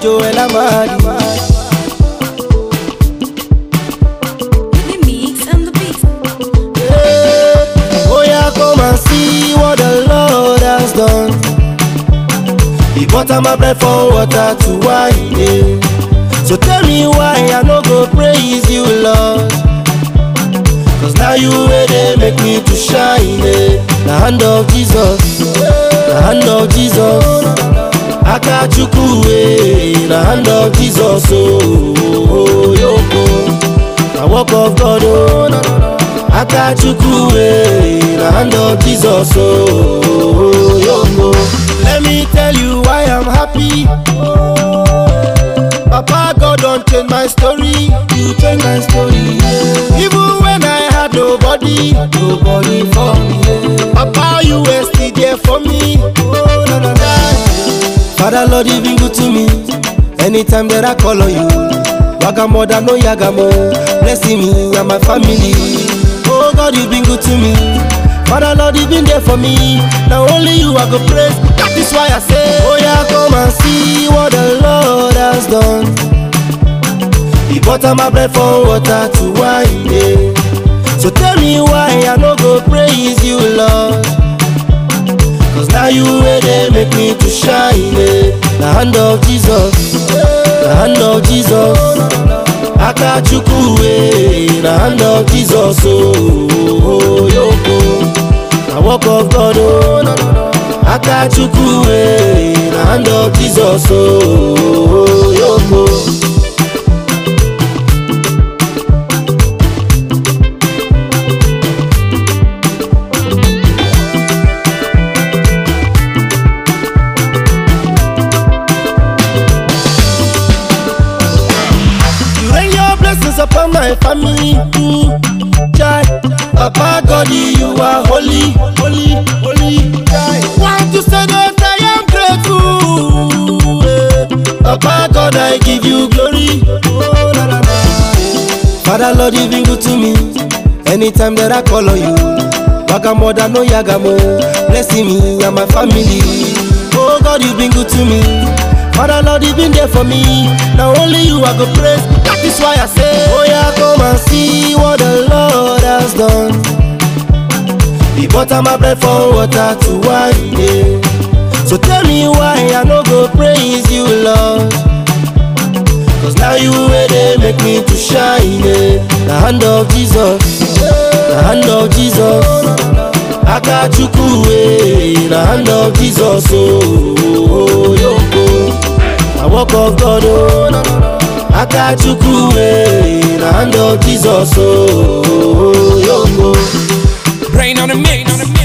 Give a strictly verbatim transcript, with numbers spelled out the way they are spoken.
Joel Amadi. The mix and the beat. Yeah. Oh yeah, come and see what the Lord has done. He butter my bread for water to wine. Yeah. So tell me why I no go praise you, Lord. Cause now you way they make me to shine. Eh. The hand of Jesus, the hand of Jesus. Akachukwu, eh. The hand of Jesus, oh, oh, yoko. The work of God, oh. Akachukwu, eh. The hand of Jesus, oh, oh, yoko. Let me tell you why I'm happy. Papa God don't change my story. You change my story, yeah. Even when I had nobody, nobody for me, yeah. Papa, you were still there for me. Oh, no, no, no. Father Lord, you been good to me. Anytime that I call on you, Wagamoda no Yagamo, blessing me and my family. Oh God, you been good to me. Father Lord, you been there for me. Now only you I go praise. That is why I say, oh yeah, come and see what the Lord has done. He butter my bread for water to wine, yeah. So tell me why I no go praise you, Lord. Cause now you way they make me to shine, yeah. The hand of Jesus, the hand of Jesus. Akachukwu, eh. The hand of Jesus, oh, oh, yoko. The work of God, oh. Akachukwu, eh. The hand of Jesus, oh, oh, yoko. Upon my family, mm, Jai. Papa God, you are holy, holy, holy, Jai. Want to say that I am grateful, eh. Papa God, I give you glory, oh, la, la, la. Father Lord, you been good to me. Anytime that I call on you, Wagamoda no Yagamo, blessing me and my family. Oh God, you been good to me. Father Lord, you been there for me. Now only you I go praise. That is why I say, oh yeah, come and see what the Lord has done. He butter my bread for water to wine, yeah. So tell me why I no go praise you, Lord. Cause now you way they make me to shine, yeah. The hand of Jesus, the hand of Jesus. Akachukwu, eh. The hand of Jesus, oh, oh, yoko. The work of God, oh. Akachukwu, eh. The hand of Jesus, oh, oh, yoko. Brain on the mix.